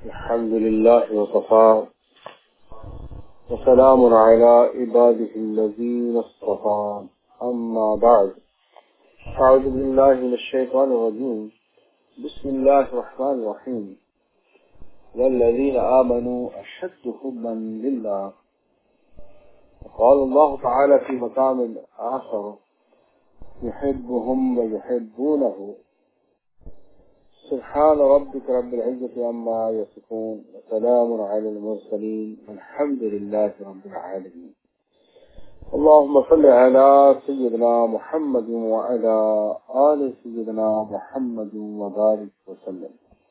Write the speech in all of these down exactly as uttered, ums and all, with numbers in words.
الحمد لله وكفى وسلام على عباده الذين اصطفى أما بعد أعوذ بالله من الشيطان الرجيم بسم الله الرحمن الرحيم والذين آمنوا أشد حبا لله وقال الله تعالى في مقام آخر يحبهم ويحبونه سبحان ربك رب العزة عما يصفون وسلام على المرسلين والحمد لله رب العالمين. اللهم صل على سيدنا محمد وعلى آل سيدنا محمد وبارك وسلم.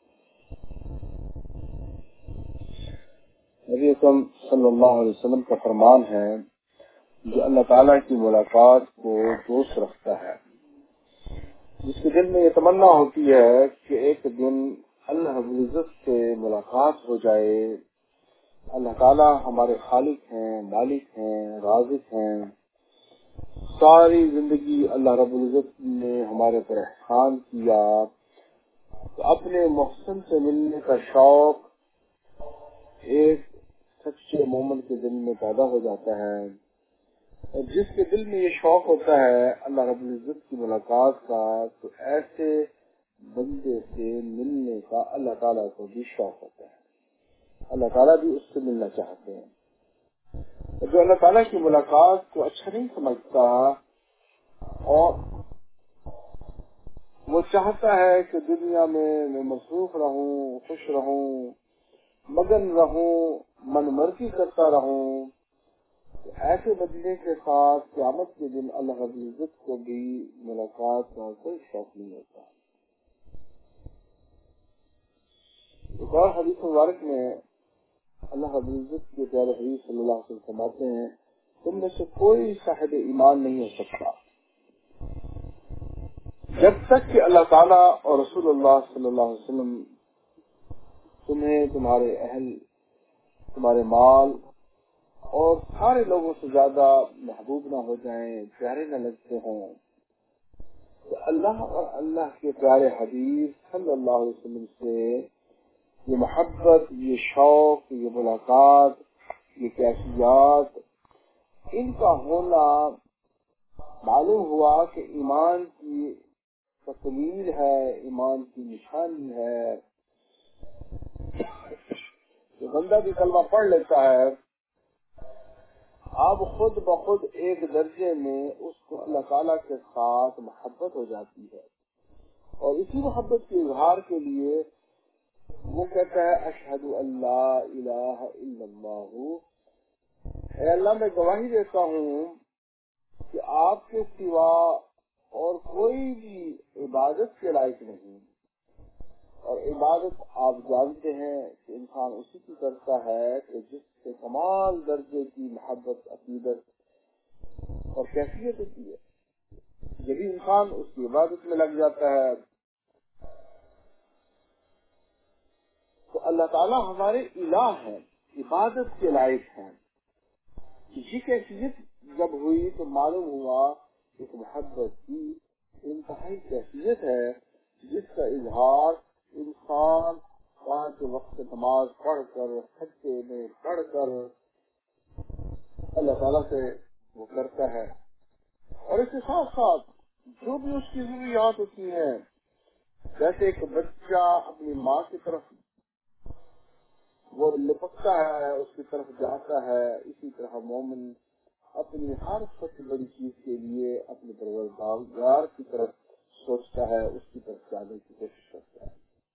نبی اکرم صلی اللہ علیہ وسلم کا فرمان ہے جو اللہ تعالیٰ کی ملاقات کو دوست رکھتا ہے، جس کے دل میں یہ تمنا ہوتی ہے کہ ایک دن اللہ رب العزت سے ملاقات ہو جائے. اللہ تعالیٰ ہمارے خالق ہیں، مالک ہیں، رازق ہیں. ساری زندگی اللہ رب العزت نے ہمارے پر احسان کیا تو اپنے محسن سے ملنے کا شوق ایک سچے مومن کے دل میں پیدا ہو جاتا ہے، اور جس کے دل میں یہ شوق ہوتا ہے اللہ رب العزت کی ملاقات کا تو ایسے بندے سے ملنے کا اللہ تعالیٰ کو بھی شوق ہوتا ہے. اللہ تعالیٰ بھی اس سے ملنا چاہتے ہیں. جو اللہ تعالیٰ کی ملاقات کو اچھا نہیں سمجھتا اور وہ چاہتا ہے کہ دنیا میں میں مصروف رہوں، خوش رہوں، مگن رہوں، من مرضی کرتا رہوں، ایسے بدلے کے ساتھ قیامت کے دن اللہ رب العزت کو بھی ملاقات کا کوئی شوق نہیں ہوتا. ایک اور حدیث مبارک میں اللہ رب العزت کے پیارے حبیب صلی اللہ علیہ وسلم فرماتے ہیں تم میں سے کوئی صاحب ایمان نہیں ہو سکتا جب تک کہ اللہ تعالیٰ اور رسول اللہ صلی اللہ علیہ وسلم تمہیں تمہارے اہل، تمہارے مال اور سارے لوگوں سے زیادہ محبوب نہ ہو جائیں، پیارے نہ لگتے ہوں. تو اللہ اور اللہ کے پیارے حبیب صلی اللہ علیہ وسلم سے یہ محبت، یہ شوق، یہ ملاقات، یہ کیفیات، ان کا ہونا معلوم ہوا کہ ایمان کی تکمیل ہے، ایمان کی نشانی ہے. جو بندہ بھی کلمہ پڑھ لیتا ہے اب خود بخود ایک درجے میں اس کو اللہ تعالیٰ کے ساتھ محبت ہو جاتی ہے، اور اسی محبت کے اظہار کے لیے وہ کہتا ہے اشہد ان لا الہ الا اللہ، اے اللہ میں گواہی دیتا ہوں کہ آپ کے سوا اور کوئی بھی عبادت کے لائق نہیں، اور عبادت آپ جانتے ہیں کہ انسان اسی کی کرتا ہے کہ جس سے کمال درجے کی محبت، عقیدت اور کیفیت ہوتی ہے. جب انسان اس کی عبادت میں لگ جاتا ہے تو اللہ تعالیٰ ہمارے الہ ہیں، عبادت کے لائق ہیں. یہ کیفیت جب ہوئی تو معلوم ہوا کہ محبت کی انتہائی کیفیت ہے جس کا اظہار انسان پانچ وقت نماز پڑھ کر، خطے میں پڑھ کر اللہ تعالیٰ سے وہ کرتا ہے. اور اس کے ساتھ ساتھ جو بھی اس کی ضروریات ہوتی ہیں، جیسے ایک بچہ اپنی ماں کی طرف وہ لپکتا ہے، اس کی طرف جاتا ہے، اسی طرح مومن اپنی ہر سب سے بڑی چیز کے لیے اپنے پروردگار کی طرف سوچتا ہے، اس کی طرف جانے کی کوشش کرتا ہے.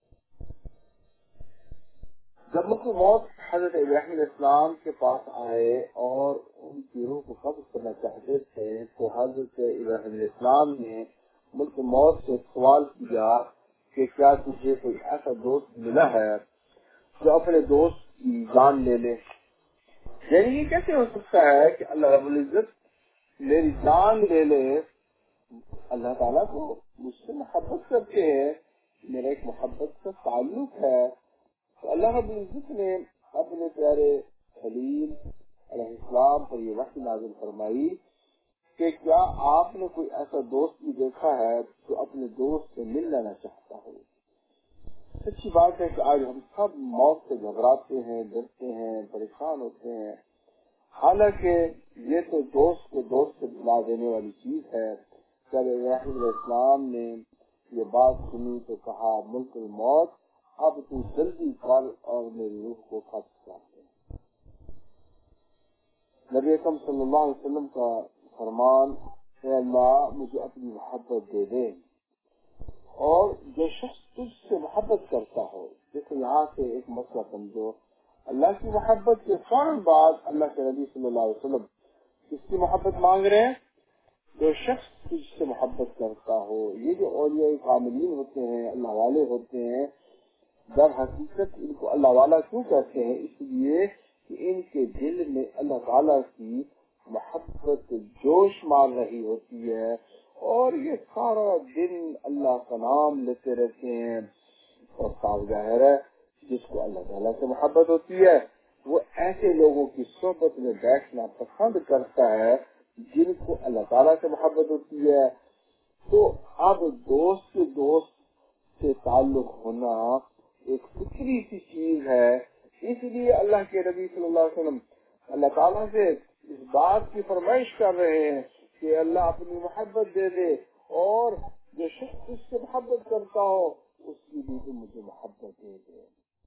جب ملک موت حضرت ابراہیم علیہ السلام کے پاس آئے اور ان کی روح کو قبض کرنا چاہتے تھے تو حضرت ابراہیم علیہ السلام نے ملک موت سے سوال کیا کہ کیا تجھے کوئی ایسا دوست ملا ہے جو اپنے دوست کی جان لے لے؟ یعنی یہ کیسے ہو سکتا ہے کہ اللہ رب العزت میری جان لے لے؟ اللہ تعالیٰ کو مجھ سے محبت کرتے ہیں، میرا ایک محبت کا تعلق ہے. تو اللہ رب العزت نے اپنے پیارے خلیل علیہ السلام پر یہ وحی نازل فرمائی کہ کیا آپ نے کوئی ایسا دوست بھی دیکھا ہے جو اپنے دوست سے مل لینا چاہتا ہو؟ سچی بات ہے کہ آج ہم سب موت سے گھبراتے ہیں، ڈرتے ہیں، پریشان ہوتے ہیں، حالانکہ یہ تو دوست کو دوست سے بلا دینے والی چیز ہے۔ جب ابراہیم علیہ السلام نے یہ بات سنی تو کہا ملک الموت، اب تو جلدی کر اور میری روح کو قبض کر دے۔ نبی اکرم صلی اللہ علیہ وسلم کا فرمان، اے اللہ مجھے اپنی محبت دے دے، اور جو شخص تجھ سے محبت کرتا ہو، جیسے یہاں سے ایک مسئلہ سمجھو، اللہ کی محبت کے فوراً بعد اللہ کے نبی صلی اللہ علیہ وسلم کس کی محبت مانگ رہے ہیں؟ جو شخص تجھ سے محبت کرتا ہو۔ یہ جو اولیاء کاملین ہوتے ہیں، اللہ والے ہوتے ہیں، در حقیقت ان کو اللہ والا کیوں کہتے ہیں؟ اس لیے کہ ان کے دل میں اللہ تعالیٰ کی محبت جوش مار رہی ہوتی ہے، اور یہ سارا دن اللہ کا نام لیتے رہتے ہیں۔ اور صاف ظاہر ہے جس کو اللہ تعالیٰ سے محبت ہوتی ہے وہ ایسے لوگوں کی صحبت میں بیٹھنا پسند کرتا ہے جن کو اللہ تعالیٰ سے محبت ہوتی ہے۔ تو اب دوست کے دوست سے تعلق ہونا ایک فطری سی چیز ہے۔ اس لیے اللہ کے نبی صلی اللہ علیہ وسلم اللہ تعالیٰ سے اس بات کی فرمائش کر رہے ہیں کہ اللہ اپنی محبت دے دے، اور جو شخص اس سے محبت کرتا ہو اس کی بھی تو مجھے محبت دے دے،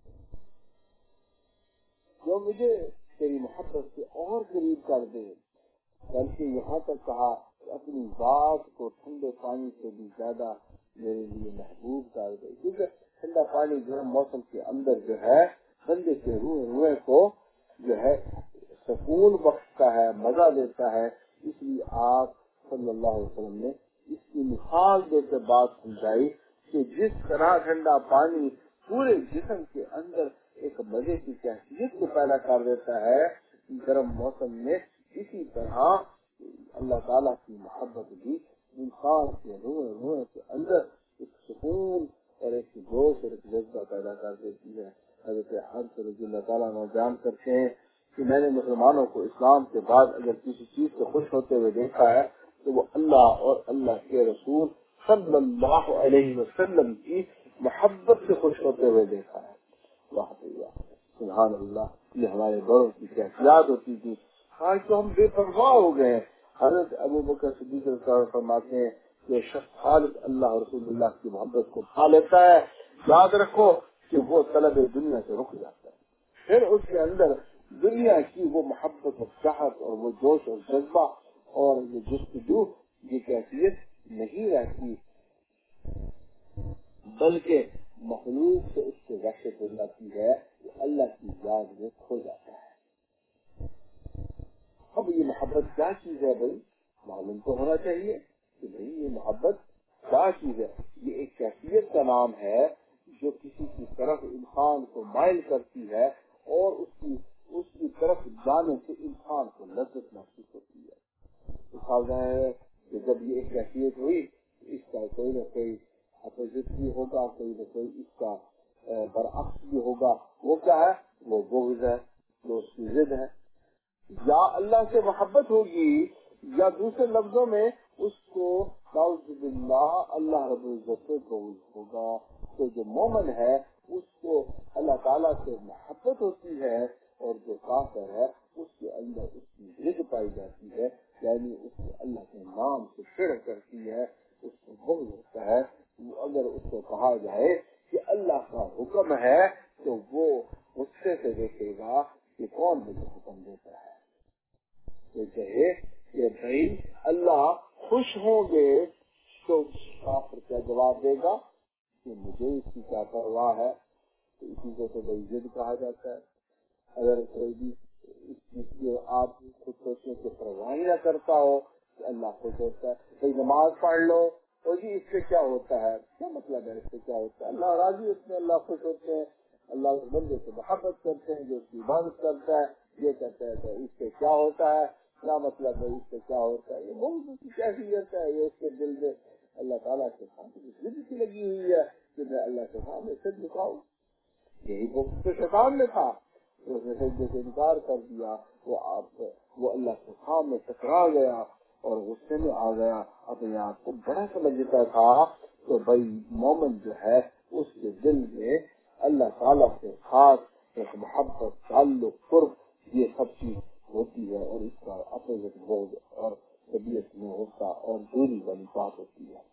جو مجھے تیری محبت سے اور قریب کر دے۔ بلکہ یہاں تک کہا اپنی ذات کو ٹھنڈے پانی سے بھی زیادہ میرے لیے محبوب کر دے، کیونکہ ٹھنڈا پانی گرم موسم کے اندر جو ہے بندے کے روح روح کو جو ہے سکون بخشتا ہے، مزہ دیتا ہے۔ اس لیے آپ صلی اللہ علیہ وسلم نے اس کی مثال دے کر بات سمجھائی کہ جس طرح ٹھنڈا پانی پورے جسم کے اندر ایک مزے کی کیفیت کو پیدا کر دیتا ہے گرم موسم میں، اسی طرح اللہ تعالیٰ کی محبت بھی انسان کے روح روح کے اندر ایک سکون اور ایک جوش اور ایک جذبہ پیدا کر دیتی ہے۔ حضرت حضرت رضی اللہ تعالیٰ عنہ بیان کرتے ہیں کہ میں نے مسلمانوں کو اسلام کے بعد اگر کسی چیز سے خوش ہوتے ہوئے دیکھا ہے تو وہ اللہ اور اللہ کے رسول صلی اللہ علیہ وسلم کی محبت سے خوش ہوتے ہوئے دیکھا ہے۔ سبحان اللہ، یہ ہمارے بڑوں کی کیفیات ہوتی تھی۔ آج تو ہم بے پرواہ ہو گئے ہیں۔ حضرت ابو بکر صدیق رضی اللہ عنہ فرماتے ہیں کہ شخص خالق اللہ اور رسول اللہ کی محبت کو پا لیتا ہے، یاد رکھو کہ وہ طلب دنیا سے رک جاتا ہے، پھر اس کے اندر دنیا کی وہ محبت اور چاہت اور وہ جوش اور جذبہ اور یہ جستجو یہ کیفیت نہیں رہتی، بلکہ مخلوق سے اس سے وحشت ہو جاتی ہے، وہ اللہ کی یاد میں کھو جاتا ہے۔ اب یہ محبت کیا چیز ہے بھائی؟ معلوم تو ہونا چاہیے کہ بھائی یہ محبت کیا چیز ہے۔ یہ ایک کیفیت کا نام ہے جو کسی کی طرف انسان کو مائل کرتی ہے، اور اس کی اس کی طرف جانے سے انسان کو لذت محسوس ہوتی ہے۔ مثال ہے کہ جب یہ ایک کیفیت ہوئی اس کا کوئی نہ کوئی اپوزٹ بھی ہوگا، کوئی نہ کوئی اس کا برعکس بھی ہوگا۔ وہ کیا ہے؟ وہ بغض ہے، وہ اس کی ضد ہے۔ یا اللہ سے محبت ہوگی یا دوسرے لفظوں میں اس کو نعوذ باللہ اللہ رب العزت سے بغض ہوگا۔ تو جو مومن ہے اس کو اللہ تعالیٰ سے محبت ہوتی ہے، اور جو کافر ہے اس کے اندر اس کی ضد پائی جاتی ہے، یعنی اس کو اللہ کے نام سے پھر کرتی ہے، اس کو بغض ہوتا ہے۔ اگر اس کو کہا جائے کہ اللہ کا حکم ہے تو وہ غصے سے دیکھے گا کہ کون مجھے حکم دیتا ہے۔ تو کہے کہ بھائی اللہ خوش ہوں گے تو کافر کیا جواب دے گا کہ مجھے اس کی کیا پرواہ ہے؟ تو اسی کو تو بھائی ضد کہا جاتا ہے۔ اگر کوئی بھی اس چیز کی آپ خود سوچیں کہ پرواہ نہ کرتا ہو کہ اللہ خوش ہوتا ہے، کوئی نماز پڑھ لو اور جی اس سے کیا ہوتا ہے، کیا مطلب ہے اس سے کیا ہوتا ہے؟ اللہ راضی اس میں، اللہ خوش ہوتے ہیں، اللہ اس بندے سے محبت کرتے ہیں جو اس کی عبادت کرتا ہے، یہ کہتا ہے تو اس سے کیا ہوتا ہے، کیا مطلب ہے اس سے کیا ہوتا ہے؟ یہ بہت اچھی کیفیت ہے، یہ اس کے دل میں اللہ تعالیٰ کے سامنے ضد کی لگی ہوئی ہے کہ میں اللہ کے سامنے سے دکھاؤں۔ یہی بہت تو شیطان میں تھا، اس نے سجدے سے انکار کر دیا، وہ آپ وہ اللہ کے سامنے ٹکرا گیا اور غصے میں آ گیا، اپنے آپ کو بڑا سمجھتا تھا۔ تو بھائی مومن جو ہے اس کے دل میں اللہ تعالیٰ سے خاص ایک محبت، تعلق، قرب، یہ سب چیز ہوتی ہے، اور اس کا اپوزٹ بغض اور طبیعت میں ہوتا اور دوری والی بات ہوتی ہے۔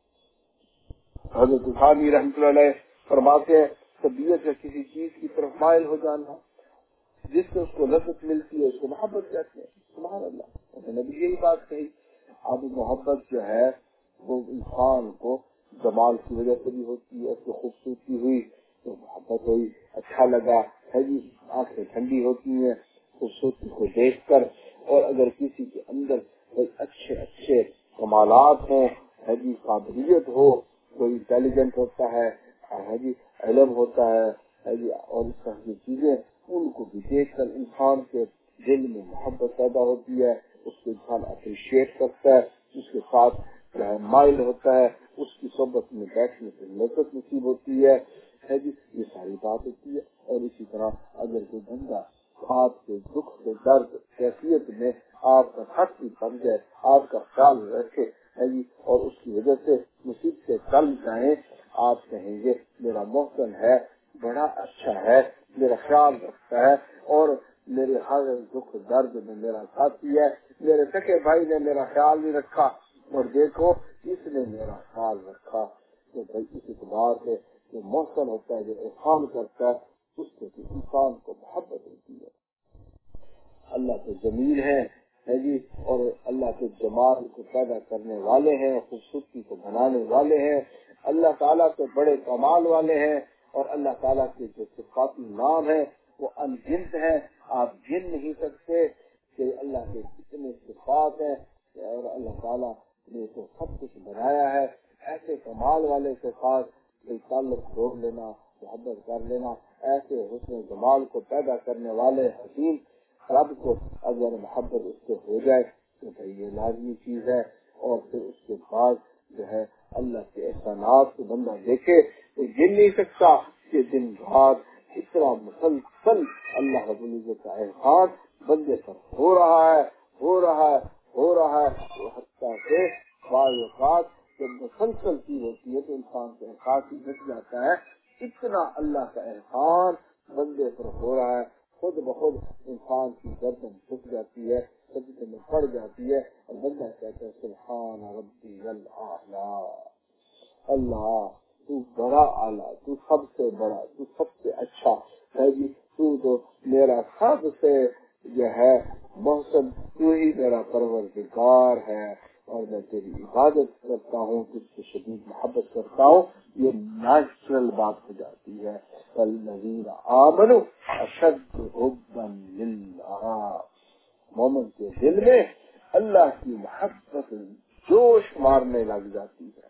حضرت ثانی رحمۃ اللہ علیہ فرماتے ہیں طبیعت ہے کسی چیز کی طرف مائل ہو جانا، جس سے اس کو لذت ملتی ہے اس کو محبت کہتے ہیں۔ سبحان اللہ، انہوں نے بھی یہی بات کہی۔ اب محبت جو ہے وہ انسان کو جمال کی وجہ سے بھی ہوتی ہے، اس کو خوبصورتی ہوئی تو محبت ہوئی، اچھا لگا ہے جی، آنکھیں ٹھنڈی ہوتی ہیں خوبصورتی کو دیکھ کر، اور اگر کسی کے اندر کوئی اچھے اچھے کمالات ہوں ہے جی، قابلیت ہو، کوئی انٹیلیجنٹ ہوتا ہے ہے جی، علم ہوتا ہے ہے جی، اور اس طرح کی چیزیں، ان کو بھی دیکھ کر انسان کے دل میں محبت پیدا ہوتی ہے، اس کو انسان اپریشیٹ کرتا ہے، اس کے ساتھ مائل ہوتا ہے، اس کی صحبت میں بیٹھنے سے لذت نصیب ہوتی ہے ہے جی، یہ ساری بات ہوتی ہے۔ اور اسی طرح اگر کوئی بندہ آپ کے دکھ کے درد کیفیت میں آپ کا حق بھی بن جائے، آپ کا خیال رکھے ہے جی، اور اس کی وجہ سے مصیب سے چل جائیں، آپ کہیں گے میرا محسن ہے، بڑا اچھا ہے، میرا خیال رکھتا ہے، اور میرے ہر دکھ درد میں میرا ساتھی ہے، میرے سکے بھائی نے میرا خیال نہیں رکھا اور دیکھو اس نے میرا خیال رکھا۔ تو بھائی اس اعتبار سے جو محسن ہوتا ہے، جو احسان کرتا ہے، اس سے انسان کو محبت ہوتی ہے۔ اللہ تو جمیل ہے ہے جی، اور اللہ کے جمال کو پیدا کرنے والے ہیں، خوبصورتی کو بنانے والے ہیں، اللہ تعالیٰ کے بڑے کمال والے ہیں، اور اللہ تعالیٰ کے جو صفاتی نام ہیں وہ ان گنت ہیں، آپ گن نہیں سکتے کہ اللہ کے کتنے صفات ہیں، اور اللہ تعالیٰ نے تو سب کچھ بنایا ہے، ایسے کمال والے صفات کوئی تعلق چھوڑ لینا، محبت کر لینا، ایسے حسن جمال کو پیدا کرنے والے حسین رب کو اگر محبت اس سے ہو جائے تو بھائی یہ لازمی چیز ہے۔ اور پھر اس کے بعد جو ہے اللہ کے احسانات کو بندہ دیکھے تو گر نہیں سکتا کہ دن رات اتنا مسلسل اللہ رب العزت کا احسان بندے پر ہو رہا ہے ہو رہا ہے ہو رہا ہے حتیٰ کہ بعض اوقات جب مسلسل چیز ہوتی ہے تو انسان کا احساس ہی بچ جاتا ہے، اتنا اللہ کا احسان بندے پر ہو رہا ہے، خود بخود انسان کی گردن جھک جاتی ہے، سجدے میں پڑ جاتی ہے، اور بندہ کہتا ہے سبحان ربی الاعلیٰ، اللہ تو بڑا اعلیٰ، تو سب سے بڑا، تو سب سے اچھا ہے جی، تو تو میرا سب سے جو ہے محسن، تو ہی میرا پروردگار ہے، اور میں تیری عبادت کرتا ہوں، تجھ سے شدید محبت کرتا ہوں۔ یہ نیچرل بات ہو جاتی ہے، والذین آمنوا اشد حبا للہ، مومن کے دل میں اللہ کی محبت جوش مارنے لگ جاتی ہے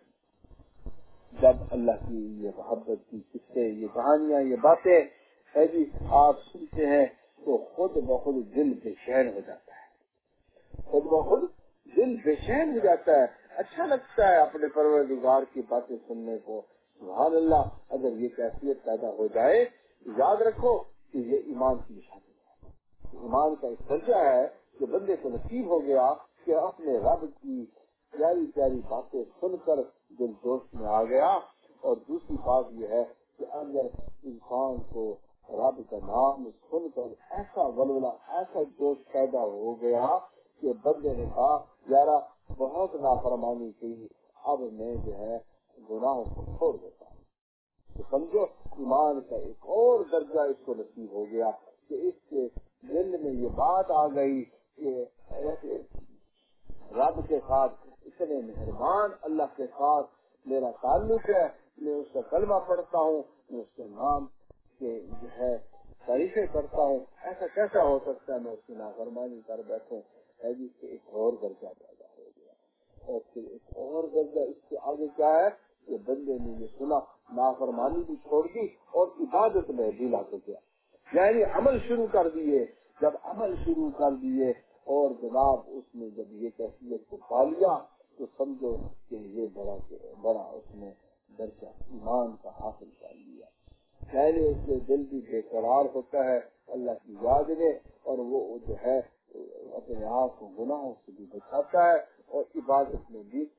جب اللہ کی یہ محبت کی قصے، یہ کہانیاں، یہ باتیں ہے جی آپ سنتے ہیں تو خود بخود دل بے چین ہو جاتا ہے، خود بخود دل بے چین ہو جاتا ہے، اچھا لگتا ہے اپنے پروردگار کی باتیں سننے کو۔ سبحان اللہ، اگر یہ کیفیت پیدا ہو جائے تو یاد رکھو کہ یہ ایمان کی نشانی ہے، ایمان کا ایک درجہ ہے جو بندے کو نصیب ہو گیا کہ اپنے رب کی پیاری پیاری باتیں سن کر دل جوش میں آ گیا۔ اور دوسری بات یہ ہے کہ اگر انسان کو رب کا نام سن کر ایسا ولولہ، ایسا جوش پیدا ہو گیا کہ بندے نے کہا یارا بہت نافرمانی کی، اب میں جو ہے گناہوں کو چھوڑ دیتا ہوں، تو سمجھو ایمان کا ایک اور درجہ اس کو نصیب ہو گیا کہ اس کے دل میں یہ بات آ گئی کہ ایسے رب کے ساتھ اتنے مہربان اللہ کے ساتھ میرا تعلق ہے، میں اس کا کلمہ پڑھتا ہوں، میں اس کے نام کے جو ہے تعریفیں کرتا ہوں، ایسا کیسا ہو سکتا ہے میں اس کی نافرمانی کر بیٹھوں، ہے جی کہ ایک اور درجہ پیدا ہو گیا۔ اور پھر ایک اور درجہ اس کے آگے کیا ہے کہ بندے نے یہ سنا، نافرمانی بھی چھوڑ دی اور عبادت میں بھی لا گیا، یعنی عمل شروع کر دیے۔ جب عمل شروع کر دیے اور جناب اس نے جب یہ کیفیت کو پا لیا تو سمجھو کہ یہ بڑا بڑا اس نے درجہ ایمان کا حاصل کر لیا۔ پہلے اس کے دل بھی بے قرار ہوتا ہے اللہ کی یاد میں، اور وہ جو ہے اپنے آپ کو گناہوں سے بھی بچاتا ہے اور عبادت میں بھی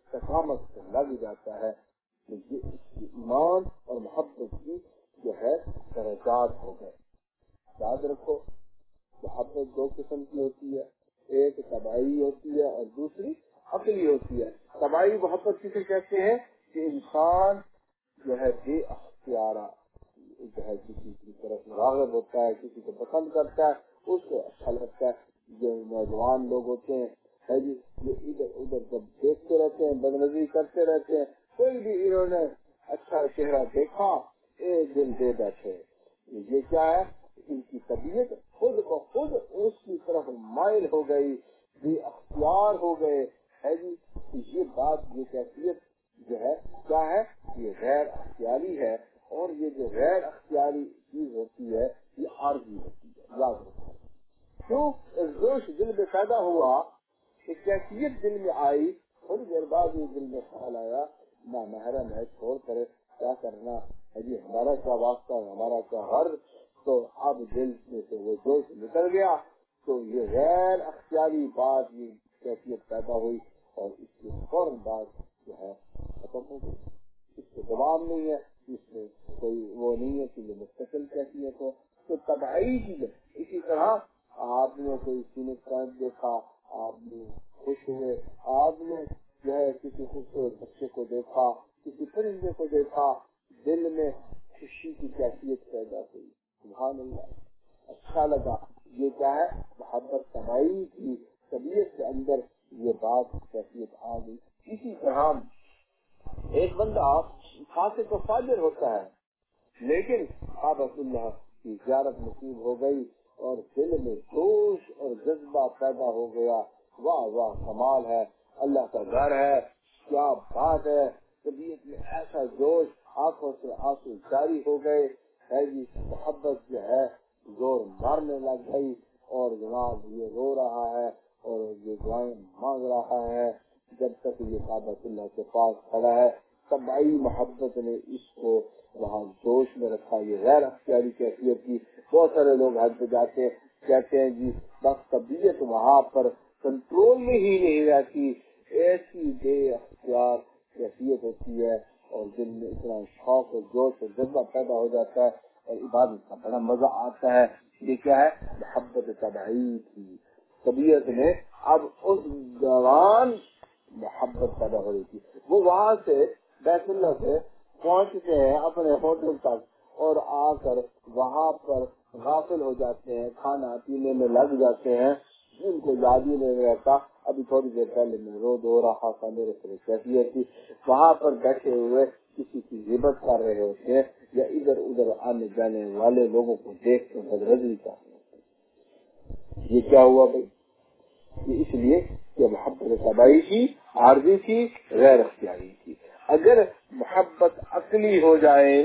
استقامت سے لگ جاتا ہے۔ یہ اس کی ایمان اور محبت کی جو ہے ارشاد ہو گئے. یاد رکھو محبت دو قسم کی ہوتی ہے, ایک طبعی ہوتی ہے اور دوسری عقلی ہوتی ہے. طبعی محبت کسے کہتے ہیں کہ انسان جو ہے بے اختیارہ جو ہے کسی کی طرف راغب ہوتا ہے, کسی کو پسند کرتا ہے, اس کو اچھا لگتا ہے. جو نوجوان لوگ ہوتے ہیں ہے جی یہ ادھر ادھر جب دیکھتے رہتے ہیں, بد نظری کرتے رہتے ہیں, کوئی بھی انہوں نے اچھا چہرہ دیکھا ایک دن دے بیٹھے. یہ کیا ہے, ان کی طبیعت خود بخود اس کی طرف مائل ہو گئی, بے اختیار ہو گئے ہے جی. یہ بات یہ کیفیت جو ہے کیا ہے, یہ غیر اختیاری ہے. اور یہ جو غیر اختیاری چیز ہوتی ہے یہ عارضی ہوتی ہے. یاد رکھو کیوں ایک جوش دل میں پیدا ہوا, ایک کیفیت دل میں آئی, تھوڑی دیر بعد یہ دل میں خیال آیا نہ محرم ہے, چھوڑ کرے کیا کرنا ہے جی, ہمارا کیا واسطہ ہے, ہمارا کیا غرض. تو اب دل میں سے وہ جوش نکل گیا, تو یہ غیر اختیاری بات یہ کیفیت پیدا ہوئی اور اس کے فوراً بعد جو ہے ختم ہو گئی. اس کو دباؤ نہیں ہے, اس میں کوئی وہ نہیں ہے کہ یہ مستقل کیفیت ہو. تو طبعی چیز ہے. اسی طرح آپ نے کوئی سینک پوائنٹ دیکھا, آپ نے خوش ہوئے, آپ نے جو ہے کسی خوبصورت بچے کو دیکھا, کسی پرندے کو دیکھا, دل میں خوشی کی کیفیت پیدا ہوئی, سبحان اللہ, اچھا لگا. یہ کیا ہے, محبت طبعی کی طبیعت کے اندر یہ بات کیفیت آ گئی. اسی طرح ایک بندہ فاسق و فاجر ہوتا ہے, لیکن کعبۃ اللہ کی زیارت نصیب ہو گئی اور دل میں جوش اور جذبہ پیدا ہو گیا. واہ واہ کمال ہے, اللہ کا گھر ہے, کیا بات ہے. طبیعت میں ایسا جوش, آنکھوں سے آنسو جاری ہو گئے ہے جی. محبت جو ہے زور مارنے لگ گئی اور جناب یہ رو رہا ہے اور یہ دعائیں مانگ رہا ہے جب تک یہ کعبۃ اللہ کے پاس کھڑا ہے. طبعی محبت نے اس کو وہاں جوش میں رکھا. یہ غیر اختیاری کیفیت کی. بہت سارے لوگ حج پہ جاتے ہیں, کہتے ہیں جی بس طبیعت وہاں پر کنٹرول میں ہی نہیں رہتی, ایسی بے اختیار کیفیت ہوتی ہے اور دل میں اتنا شوق اور جوش اور جذبہ پیدا ہو جاتا ہے اور عبادت کا بڑا مزہ آتا ہے. یہ کیا ہے, محبت طبعی تھی. طبیعت میں اب اس دوران محبت پیدا ہو رہی تھی. وہ وہاں سے بیت اللہ سے پہنچتے ہیں اپنے ہوٹل تک اور آ کر وہاں پر غافل ہو جاتے ہیں, کھانا پینے میں لگ جاتے ہیں, ان کو یاد ہی نہیں رہتا. ابھی تھوڑی دیر پہلے میں رو دو رہا تھا, میرے سے کیفیت تھی. وہاں پر بیٹھے ہوئے کسی کی غیبت کر رہے ہوتے ہیں یا ادھر ادھر آنے جانے والے لوگوں کو دیکھ کر بدرضی کر رہے ہوتے ہیں. یہ کیا ہوا بھائی؟ یہ اس لیے کہ محبت طبعی تھی, عارضی تھی, غیر اختیاری تھی. اگر محبت عقلی ہو جائے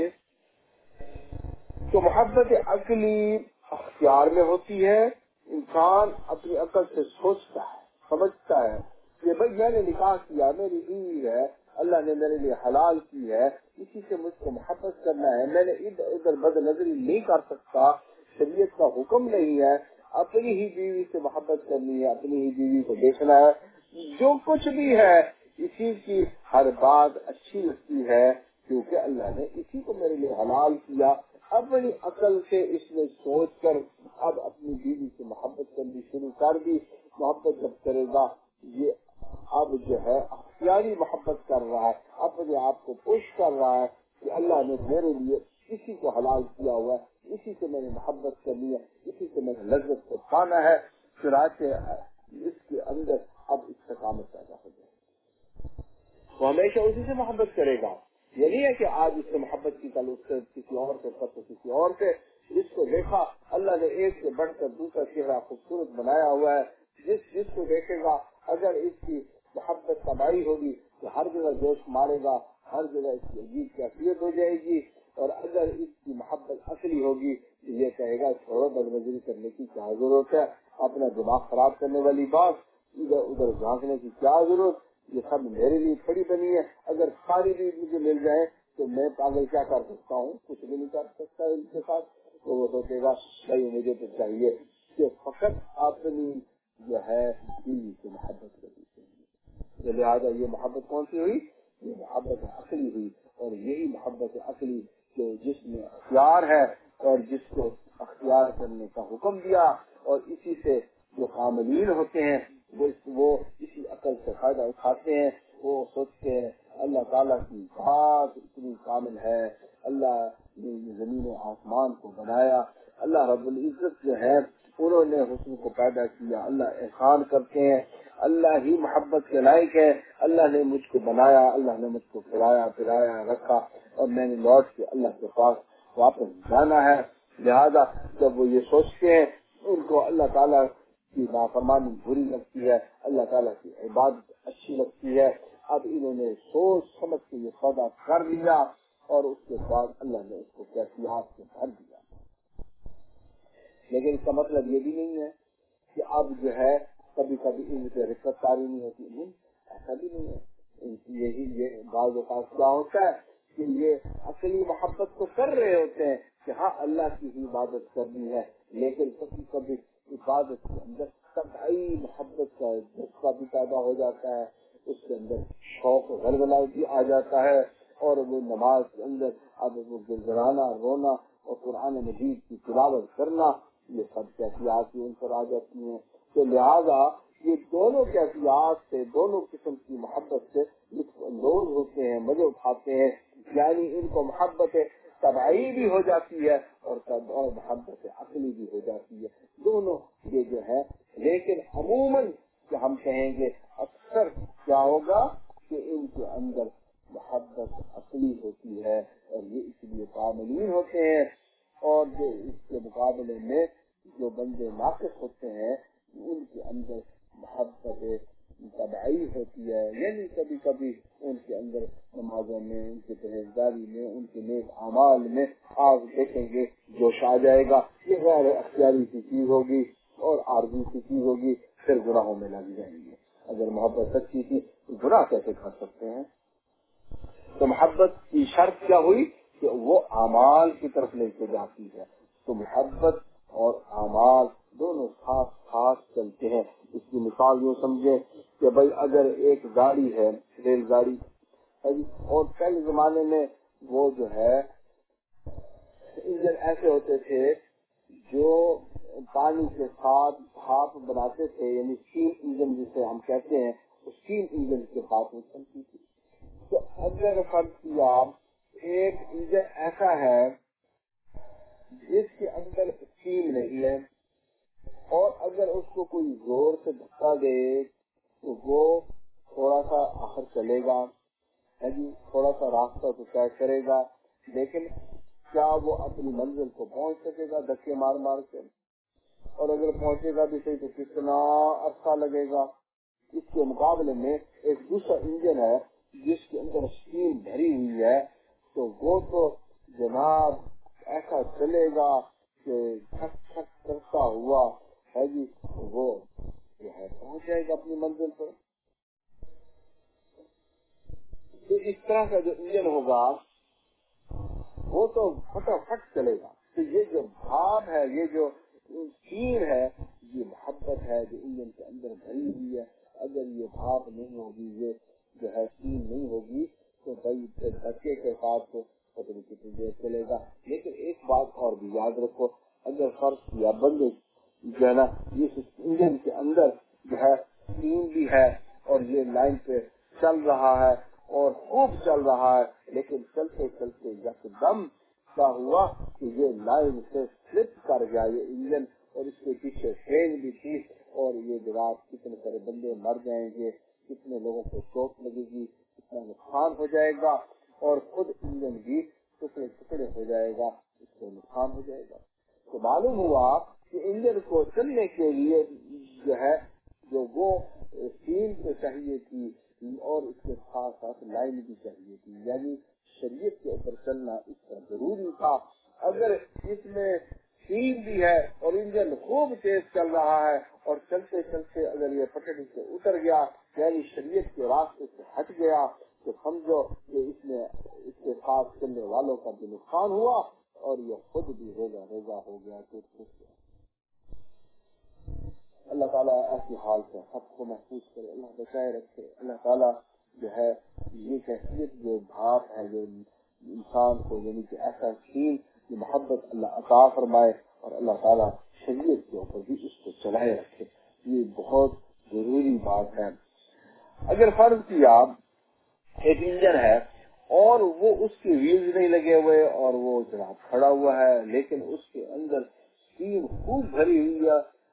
تو محبت عقلی اختیار میں ہوتی ہے. انسان اپنی عقل سے سوچتا ہے, سمجھتا ہے کہ بھائی میں نے نکاح کیا, میری بیوی ہے, اللہ نے میرے لیے حلال کی ہے, اسی سے مجھ کو محبت کرنا ہے, میں نے ادھر ادھر بد نظری نہیں کر سکتا, شریعت کا حکم نہیں ہے, اپنی ہی بیوی سے محبت کرنی ہے, اپنی ہی بیوی کو دیکھنا ہے. جو کچھ بھی ہے اسی کی ہر بات اچھی لگتی ہے کیونکہ اللہ نے اسی کو میرے لیے حلال کیا. اپنی عقل سے اس نے سوچ کر اب اپنی بیوی سے محبت کرنی شروع کر دی. محبت جب کرے گا یہ اب جو ہے اختیاری محبت کر رہا ہے, اپنے آپ کو پوش کر رہا ہے کہ اللہ نے میرے لیے اسی کو حلال کیا ہوا ہے, اسی سے میں نے محبت کرنی ہے, اسی سے میں نے لذت کو پانا ہے. چنانچہ اس کے اندر اب استقامت پیدا ہو جائے, وہ ہمیشہ اسی سے محبت کرے گا. یہ نہیں ہے کہ آج اس سے محبت کی, کل اس سے کسی اور سے, کل کسی اور سے. اس کو دیکھا اللہ نے ایک سے بڑھ کر دوسرا چہرہ خوبصورت بنایا ہوا ہے. جس جس کو دیکھے گا اگر اس کی محبت طبعی ہوگی تو ہر جگہ جوش مارے گا, ہر جگہ اس کی عجیب کیفیت ہو جائے گی. اور اگر اس کی محبت عقلی ہوگی تو یہ کہے گا چھوڑو, بدنظری کرنے کی کیا ضرورت ہے, اپنا دماغ خراب کرنے والی بات, ادھر ادھر جھانکنے کی کیا ضرورت, یہ سب میرے لیے تھوڑی بنی ہے. اگر ساری چیز مجھے مل جائے تو میں پاگل کیا کر سکتا ہوں, کچھ بھی نہیں کر سکتا ان کے ساتھ. تو وہ سوچے گا بھائی مجھے تو چاہیے کہ فقط اپنی جو ہے بیوی سے محبت کرنی چاہیے. لہٰذا یہ محبت کون سی ہوئی, یہ محبت عقلی ہوئی. اور یہی محبت عقلی جو جس میں اختیار ہے اور جس کو اختیار کرنے کا حکم دیا، اور اسی سے جو عاملین ہوتے ہیں وہ وہ اسی عقل سے فائدہ اٹھاتے ہیں. وہ سوچتے ہیں اللہ تعالیٰ کی ذات اتنی کامل ہے، اللہ نے زمین و آسمان کو بنایا، اللہ رب العزت جو ہے انہوں نے حسن کو پیدا کیا، اللہ احسان کرتے ہیں، اللہ ہی محبت کے لائق ہے، اللہ نے مجھ کو بنایا، اللہ نے مجھ کو کھلایا پلایا رکھا، اور میں نے لوٹ کے اللہ کے پاس واپس جانا ہے. لہذا جب وہ یہ سوچتے ہیں ان کو اللہ تعالیٰ کی نافرمانی بری لگتی ہے، اللہ تعالیٰ کی عبادت اچھی لگتی ہے. اب انہوں نے سوچ سمجھ کے یہ سودا کر لیا، اور اس کے بعد اللہ نے اس کو کیفیات سے بھر دیا. لیکن اس کا مطلب یہ بھی نہیں ہے کہ اب جو ہے کبھی کبھی ان سے رشوت کاری نہیں ہوتی، نہیں، ایسا بھی نہیں ہے. یہی یہ بعض اوقات کیا ہوتا ہے کہ یہ عقلی محبت تو کر رہے ہوتے ہیں کہ ہاں اللہ کی ہی عبادت کرنی ہے، لیکن کبھی کبھی عبادت کے اندر طبعی محبت کا جذبہ بھی پیدا ہو جاتا ہے، اس کے اندر شوق و غلغلہ بھی آ جاتا ہے، اور وہ نماز کے اندر اب وہ گڑگڑانا، رونا اور قرآن مجید کی تلاوت کرنا، یہ سب کیفیات ان پر آ جاتی ہیں. تو لہذا یہ دونوں کیفیات سے، دونوں قسم کی محبت سے لطف اندوز ہوتے ہیں، مزے اٹھاتے ہیں. یعنی ان کو محبت طبعی بھی ہو جاتی ہے اور اور محبت عقلی بھی ہو جاتی ہے، دونوں یہ جو ہے. لیکن عموماً کہ ہم کہیں گے اکثر کیا ہوگا کہ ان کے اندر محبت عقلی ہوتی ہے، اور یہ اس لیے کاملین ہوتے ہیں. اور جو اس کے مقابلے میں جو بندے ناقص ہوتے ہیں ان کے اندر محبت طبعی ہوتی ہے. یعنی کبھی کبھی ان کے اندر نمازوں میں، ان کی پرہیزگاری میں، ان کے نیک اعمال میں آپ دیکھیں گے جوش آ جائے گا. یہ غیر اختیاری کی چیز ہوگی اور عارضی کی چیز ہوگی، پھر گناہوں میں لگ جائیں گے. اگر محبت سچی تھی تو گناہ کیسے کر سکتے ہیں؟ تو محبت کی شرط کیا ہوئی کہ وہ اعمال کی طرف لے کے جاتی ہے. تو محبت اور اعمال دونوں ساتھ ساتھ چلتے ہیں. اس کی مثال یوں سمجھے کہ بھائی اگر ایک گاڑی ہے، ریل گاڑی، اور پہلے زمانے میں وہ جو ہے انجن ایسے ہوتے تھے جو پانی کے ساتھ بھاپ بناتے تھے، یعنی اسٹیم انجن جسے ہم کہتے ہیں، اسٹیم انجن کے ساتھ وہ چلتی تھی. تو اگر فرض کیا ایک انجن ایسا ہے جس کے اندر اسٹیم نہیں ہے، اور اگر اس کو کوئی زور سے دھکا دے تو وہ تھوڑا سا آخر چلے گا، جی تھوڑا سا راستہ تو طے کرے گا، لیکن کیا وہ اپنی منزل کو پہنچ سکے گا دھکے مار مار کے؟ اور اگر پہنچے گا بھی صحیح تو کتنا عرصہ لگے گا. اس کے مقابلے میں ایک دوسرا انجن ہے جس کے اندر اسٹیم بھری ہوئی ہے، تو وہ تو جناب ایسا چلے گا کہ ٹھک ٹھک کرتا ہوا ہے جی وہ جو ہے پہنچ جائے گا اپنی منزل پر. تو اس طرح کا جو انجن ہوگا وہ تو فٹافٹ چلے گا. تو یہ جو بھاپ ہے، یہ جو اسٹیم ہے، یہ محبت ہے جو انجن کے اندر بھری ہوئی ہے. اگر یہ بھاپ نہیں ہوگی، یہ جو ہے اسٹیم نہیں ہوگی، تو بھائی دھکے کے ساتھ تو پتہ نہیں کتنی دیر چلے گا. لیکن ایک بات اور بھی یاد رکھو، اگر فرض کیا بندے جو ہے نا اس انجن کے اندر جو ہے اسٹیم بھی ہے اور یہ لائن پہ چل رہا ہے اور خوب چل رہا ہے، لیکن چلتے چلتے یکدم کیا ہوا کہ یہ لائن سے سلپ کر گیا یہ انجن، اور اس کے پیچھے ٹرین بھی تھی، اور یہ جناب کتنے سارے بندے مر جائیں گے، کتنے لوگوں کو چوٹ لگے گی، کتنا نقصان ہو جائے گا، اور خود انجن بھی ٹکڑے ٹکڑے ہو جائے گا، اس کو نقصان ہو جائے گا. تو معلوم ہوا کہ انجن کو چلنے کے لیے جو ہے جو وہ اسٹیم تو چاہیے تھی اور اس کے ساتھ ساتھ لائن بھی چاہیے تھی، یعنی شریعت کے اوپر چلنا اس کا ضروری تھا. اگر اس میں اسٹیم بھی ہے اور انجن خوب تیز چل رہا ہے اور چلتے چلتے اگر یہ پٹڑی سے اتر گیا، یعنی شریعت کے راستے سے ہٹ گیا، تو سمجھو کہ اس میں اس کے ساتھ چلنے والوں کا بھی نقصان ہوا اور یہ خود بھی روزہ روزہ ہو گیا. تو اللہ تعالیٰ ایسی حال سے سب کو محفوظ کرے، اللہ بچائے رکھے. اللہ تعالیٰ جو ہے یہ کیفیت جو بھاپ ہے جو انسان کو یعنی کہ ایسا سین یہ محبت اللہ عطا فرمائے اور اللہ تعالیٰ شریعت کے اوپر بھی اس کو چلائے رکھے. یہ بہت ضروری بات ہے. اگر فرض کیا ایک انجن ہے اور وہ اس کے ویلز نہیں لگے ہوئے اور وہ جناب کھڑا ہوا ہے, لیکن اس کے اندر اسٹیم خوب بھری ہوئی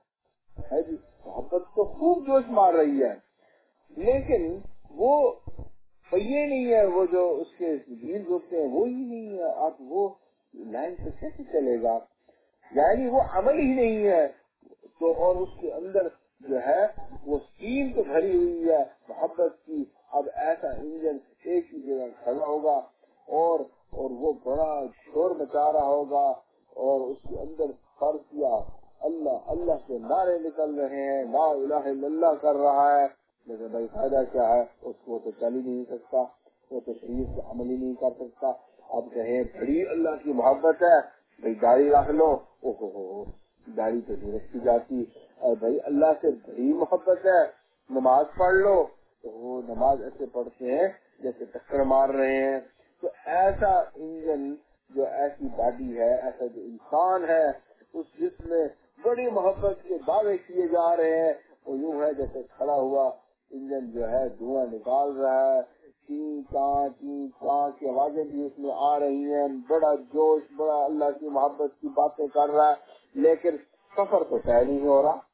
ہے جی, محبت تو خوب جوش مار رہی ہے, لیکن وہ پہیے نہیں ہے, وہ جو اس کے ویلز ہوتے ہیں وہی نہیں ہے. اب وہ لائن سے کیسے چلے گا؟ یعنی وہ عمل ہی نہیں ہے. تو اور اس کے اندر جو ہے وہ اسٹیم تو بھری ہوئی ہے محبت کی. اب ایسا انجن ایک ہی جگہ کھڑا ہوگا اور اور وہ بڑا شور مچا رہا ہوگا اور اس کے اندر فرض کیا اللہ اللہ کے نعرے نکل رہے ہیں, لا الہ الا اللہ کر رہا ہے, لیکن بھائی فائدہ کیا ہے؟ اس کو تو چل ہی نہیں سکتا, وہ تو شریعت سے عمل ہی نہیں کر سکتا. اب کہیں بڑی اللہ کی محبت ہے, بھائی داڑھی رکھ لو, او ہو ہو داڑھی تو نہیں رکھی جاتی. اور بھائی اللہ سے بڑی محبت ہے, نماز پڑھ لو, تو وہ نماز ایسے پڑھتے ہیں جیسے ٹکر مار رہے ہیں. تو ایسا انجن جو ایسی باڈی ہے, ایسا جو انسان ہے, اس جس میں بڑی محبت کے دعوے کیے جا رہے ہیں, وہ یوں ہے جیسے کھڑا ہوا انجن جو ہے دھواں نکال رہا ہے, چین چاں چین چاں کی آوازیں بھی اس میں آ رہی ہیں, بڑا جوش, بڑا اللہ کی محبت کی باتیں کر رہا ہے, لیکن سفر تو طے نہیں ہو رہا,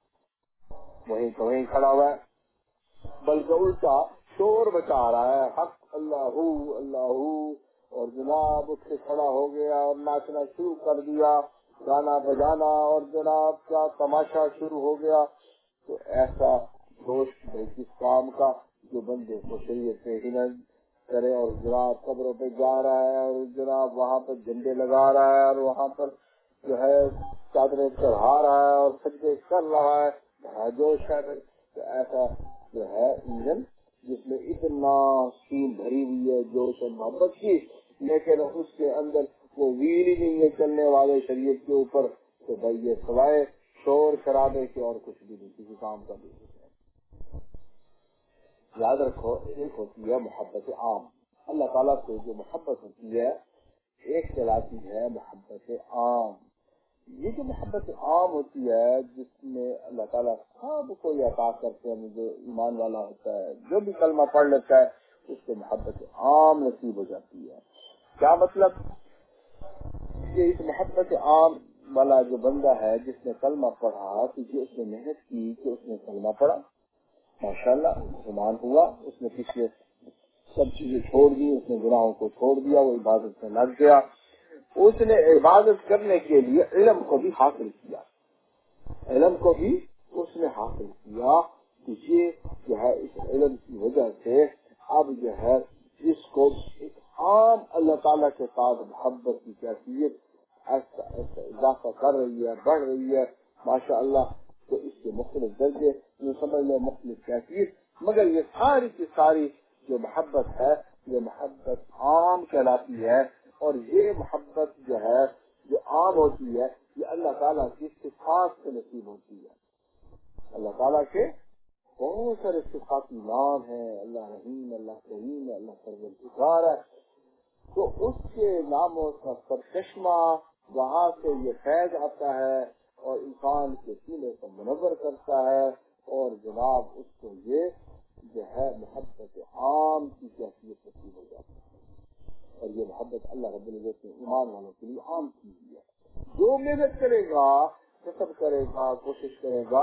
وہیں تو وہیں کھڑا ہوا ہے, بلکہ الٹا شور بچا رہا ہے, حق اللہ اللہ, اور جناب اس سے کھڑا ہو گیا اور ناچنا شروع کر دیا, گانا بجانا, اور جناب کیا تماشا شروع ہو گیا. تو ایسا دوست جس کام کا جو بندے کو شریعت سے ہنر کرے, اور جناب قبروں پہ جا رہا ہے اور جناب وہاں پر جھنڈے لگا رہا ہے اور وہاں پر جو ہے چادریں چڑھا رہا ہے اور سجدے کر رہا ہے, بڑا جوش ہے. تو ایسا جو ہے انجن جس میں اتنا سین بھری ہوئی ہے جوش اور محبت کی, لیکن اس کے اندر وہ ویل ہی نہیں ہے چلنے والے شریعت کے اوپر, تو بھائی یہ سوائے شور شرابے کے اور کچھ بھی نہیں, کسی کام کا بھی نہیں ہے. یاد رکھو, ایک ہوتی ہے محبت عام, اللہ تعالیٰ سے جو محبت ہوتی ہے ایک کہلاتی ہے محبت عام. یہ جو محبت عام ہوتی ہے جس میں اللہ تعالیٰ سب کو یہ عطا کرتے ہیں, جو ایمان والا ہوتا ہے, جو بھی کلمہ پڑھ لیتا ہے, اس کو محبت عام نصیب ہو جاتی ہے. کیا مطلب کہ اس محبت عام والا جو بندہ ہے جس نے کلمہ پڑھا, تو جو اس نے محنت کی کہ اس نے کلمہ پڑھا, ماشاءاللہ مسلمان ہوا, اس نے پیچھے سب چیزیں چھوڑ دی, اس نے گناہوں کو چھوڑ دیا, وہ عبادت میں لگ گیا. اس نے عبادت کرنے کے لیے علم کو بھی حاصل کیا, علم کو بھی اس نے حاصل کیا. یہ جو ہے اس علم کی وجہ سے اب جو ہے جس کو ایک عام اللہ تعالیٰ کے ساتھ محبت کی کیفیت ایسا ایسا اضافہ کر رہی ہے, بڑھ رہی ہے ماشاء اللہ. تو اس کے مختلف درجے جو سمجھ لو مختلف کیفیت, مگر یہ ساری کی ساری جو محبت ہے یہ محبت عام کہلاتی ہے. اور یہ محبت جو ہے جو عام ہوتی ہے یہ اللہ تعالیٰ کی صفات سے نصیب ہوتی ہے. اللہ تعالیٰ کے بہت سارے صفاتی نام ہیں, اللہ رحیم, اللہ کریم, اللہ پروردگار ہے. تو اس کے ناموں کا سرچشمہ وہاں سے یہ فیض آتا ہے اور انسان کے سینے کو منور کرتا ہے, اور جناب اس کو یہ جو ہے محبت عام کی کیفیت نصیب ہو جاتی ہے. اور یہ محبت اللہ رب العزت نے ایمان والوں کے لیے عام کی ہوئی ہے. جو محنت کرے گا, قسم کرے گا, کوشش کرے گا,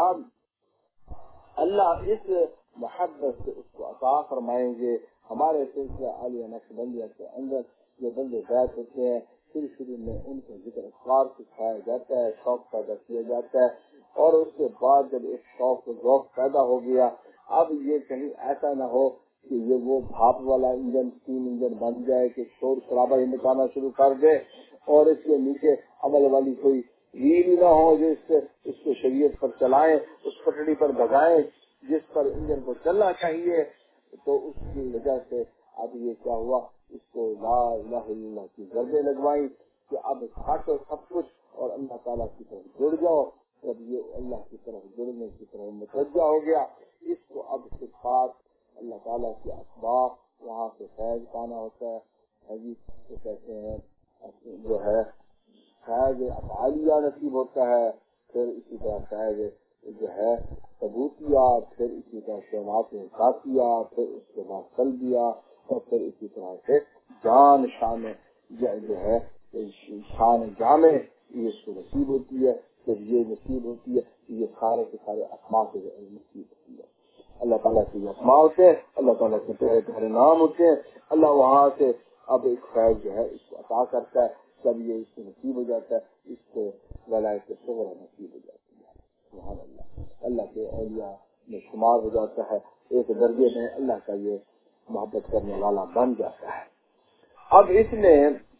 اللہ اس محبت سے اس کو عطا فرمائیں گے. ہمارے سلسلہ عالیہ نقشبندیہ کے اندر جو بندے بیعت ہوتے ہیں, شروع شروع میں ان کو ذکر اذکار سکھایا جاتا ہے, شوق پیدا کیا جاتا ہے, اور اس کے بعد جب ایک شوق ذوق پیدا ہو گیا, اب یہ کہیں ایسا نہ ہو کہ یہ وہ بھاپ والا انجن اسٹیم انجن بن جائے کہ شور شرابہ ہی مچانا شروع کر دے, اور اس کے نیچے عمل والی کوئی ویل نہ ہو جو اس سے اس کو شریعت پر چلائیں, اس پٹڑی پر بگائیں جس پر انجن کو چلنا چاہیے. تو اس کی وجہ سے اب یہ کیا ہوا, اس کو لا الہ الا اللہ کی ضربیں لگوائیں کہ اب کھاٹو سب کچھ اور اللہ تعالیٰ کی طرف جڑ جاؤ. جب یہ اللہ کی طرف جڑنے کی طرف متوجہ ہو گیا, اس کو اب صفات اللہ تعالیٰ کے اسباب وہاں سے فیض پانا ہوتا ہے. تو کہتے ہیں جو ہے فیض افعالیہ نصیب ہوتا ہے، پھر اسی طرح فیض جو ہے ثبوتیہ، پھر اسی طرح شناخت ذاتیہ، پھر اس کے بعد قلبیہ، اور پھر اسی طرح سے جان شان جو ہے شان جامع یہ اس کو نصیب ہوتی ہے، پھر یہ نصیب ہوتی ہے، یہ سارے کے سارے اسماء سے نصیب ہوتی ہے۔ اللہ تعالیٰ کے یہ اسماء ہوتے ہیں، اللہ تعالیٰ کے پیارے پیارے نام ہوتے ہیں، اللہ وہاں سے اب ایک فیض جو ہے اس کو عطا کرتا ہے، جب یہ اس کو نصیب ہو جاتا ہے اس کو ولایت صغری نصیب ہو جاتی ہے۔ سبحان اللہ، اللہ کے اولیاء میں شمار ہو جاتا ہے، ایک درجے میں اللہ کا یہ محبت کرنے والا بن جاتا ہے۔ اب اس نے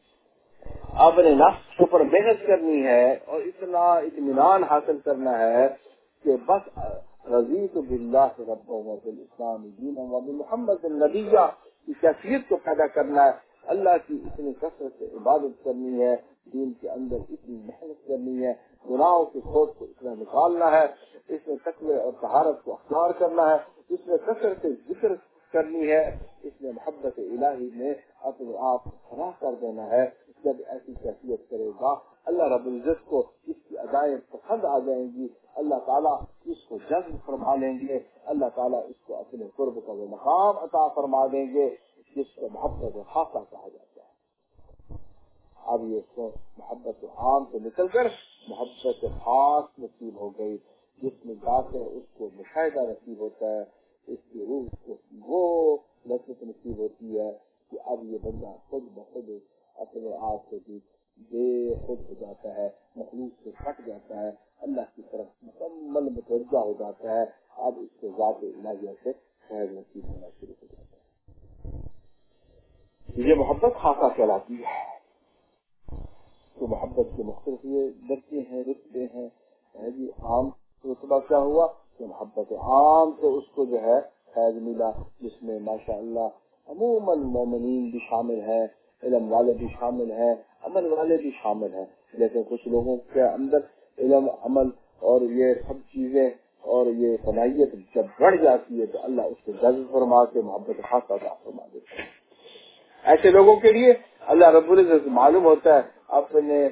اپنے نفس کے اوپر محنت کرنی ہے اور اتنا اطمینان حاصل کرنا ہے کہ بس رضیت باللہ رب و بالاسلام دینا و بمحمد النبیہ کی کیفیت کو پیدا کرنا ہے، اللہ کی اتنی کثرت سے عبادت کرنی ہے، دین کے اندر اتنی محنت کرنی ہے، گناہوں کی کھوج کو اتنا نکالنا ہے، اس میں تقوی اور طہارت کو اختیار کرنا ہے، اس میں کثرت ذکر کرنی ہے، اس میں محبت الہی میں اپنے آپ کو فنا کر دینا ہے۔ جب ایسی کیفیت کرے گا اللہ رب العزت کو اس کی ادائیں پسند آ جائیں گی، اللہ تعالیٰ اس کو جذب فرما لیں گے، اللہ تعالیٰ اس کو اپنے قرب کا وہ مقام عطا فرما دیں گے جس کو محبت خاصہ کہا جاتا ہے۔ اب یہ اس کو محبت عام سے نکل کر محبت خاص نصیب ہو گئی، جس میں جا کر اس کو مشاہدہ نصیب ہوتا ہے، اس کی روح کو وہ لذت نصیب ہوتی ہے کہ اب یہ بندہ خود بخود اپنے آپ سے بھی بے خود ہو جاتا ہے، مخلوق سے کٹ جاتا ہے، اللہ کی طرف مکمل متوجہ ہو جاتا ہے، اب اس کے ذات الہیہ سے خیر نصیب ہونا شروع ہو جاتا ہے۔ یہ محبت خاصہ کہلاتی ہے۔ تو محبت کے مختلف یہ درجے ہیں، رتبے ہیں۔ جی عام رتبہ کیا ہوا کہ محبت عام سے اس کو جو ہے خیر ملا، جس میں ماشاء اللہ عموماً مومنین بھی شامل ہیں، علم والے بھی شامل ہیں، عمل والے بھی شامل ہیں، لیکن کچھ لوگوں کے اندر علم، عمل اور یہ سب چیزیں اور یہ صلاحیت جب بڑھ جاتی ہے تو اللہ اس کو جذب فرما کے محبت خاصہ عطا فرما دیتا ہے۔ ایسے لوگوں کے لیے اللہ رب العزت معلوم ہوتا ہے اپنے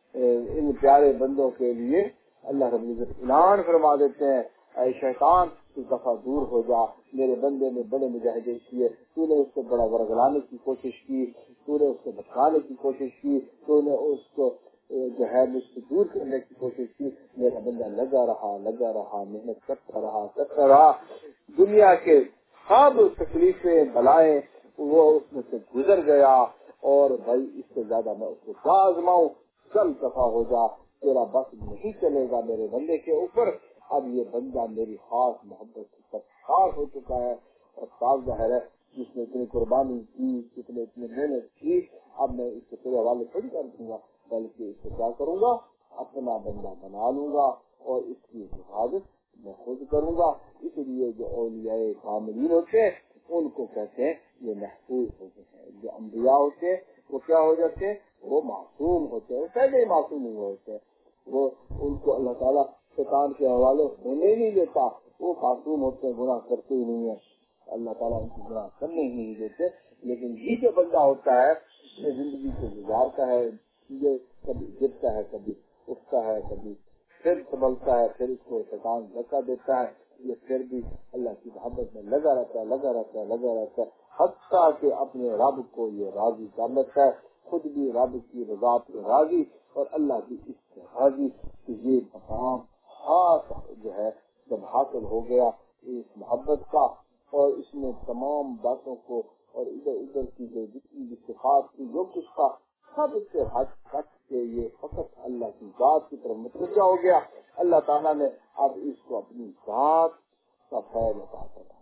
ان پیارے بندوں کے لیے اللہ رب العزت اعلان فرما دیتے ہیں، اے شیطان تو دفعہ دور ہو جا، میرے بندے نے بڑے مجاہدے کیے، تو نے اس کو بڑا ورگلانے کی کوشش کی، تو نے اس کو بچانے کی کوشش کی، تو نے اس کو جو ہے مجھ سے دور کرنے کی کوشش کی، میرا بندہ لگا رہا لگا رہا محنت کرتا رہا کرتا رہا، دنیا کے سب تکلیفیں بلائیں وہ اس میں سے گزر گیا، اور بھائی اس سے زیادہ میں اس کو کیا آزماؤں، چل دفعہ ہو جا، تیرا بس نہیں چلے گا میرے بندے کے اوپر۔ اب یہ بندہ میری خاص محبت سے خاص ہو چکا ہے، اور صاف ظاہر ہے جس نے اتنی قربانی کی، جس نے اتنی محنت کی، اب میں اس کے تیرے حوالے تھوڑی کر دوں گا، بلکہ اس کو کیا کروں گا، اپنا بندہ بنا لوں گا اور اس کی حفاظت میں خود کروں گا۔ اس لیے جو اولیاء کاملین ہوتے ہیں ان کو کہتے ہیں یہ محفوظ ہوتے ہیں، جو انبیاء ہوتے ہیں وہ کیا ہو جاتے ہیں، وہ معصوم ہوتے ہیں، وہ پہلے ہی معصوم نہیں ہوتے ہیں، وہ ان کو اللہ تعالیٰ شیطان کے حوالے ہونے نہیں دیتا، وہ معصوم ہوتے ہیں، گناہ کرتے ہی نہیں ہیں، اللہ تعالیٰ ان کو گناہ کرنے ہی نہیں دیتے۔ لیکن یہ جو بندہ ہوتا ہے یہ زندگی کو گزارتا ہے، یہ کبھی گرتا ہے، کبھی اٹھتا ہے، کبھی پھر سنبھلتا ہے، پھر اس کو شیطان دھکا دیتا ہے، یہ پھر بھی اللہ کی محبت میں لگا رہتا ہے لگا رہتا ہے لگا رہتا ہے حتیٰ کہ اپنے رب کو یہ راضی کر لیتا ہے، خود بھی رب کی رضا پہ راضی اور اللہ بھی اس سے راضی کہ یہ مقام خاص جو ہے جب حاصل ہو گیا اس محبت کا، اور اس میں تمام باتوں کو اور ادھر ادھر کی جو جتنی بھی صفات کی جو کچھ تھا سب سے ہٹ کٹ کے یہ فقط اللہ کی ذات کی طرف متوجہ ہو گیا۔ اللہ تعالیٰ نے اب اس کو اپنی ذات کا فیض عطا کرا۔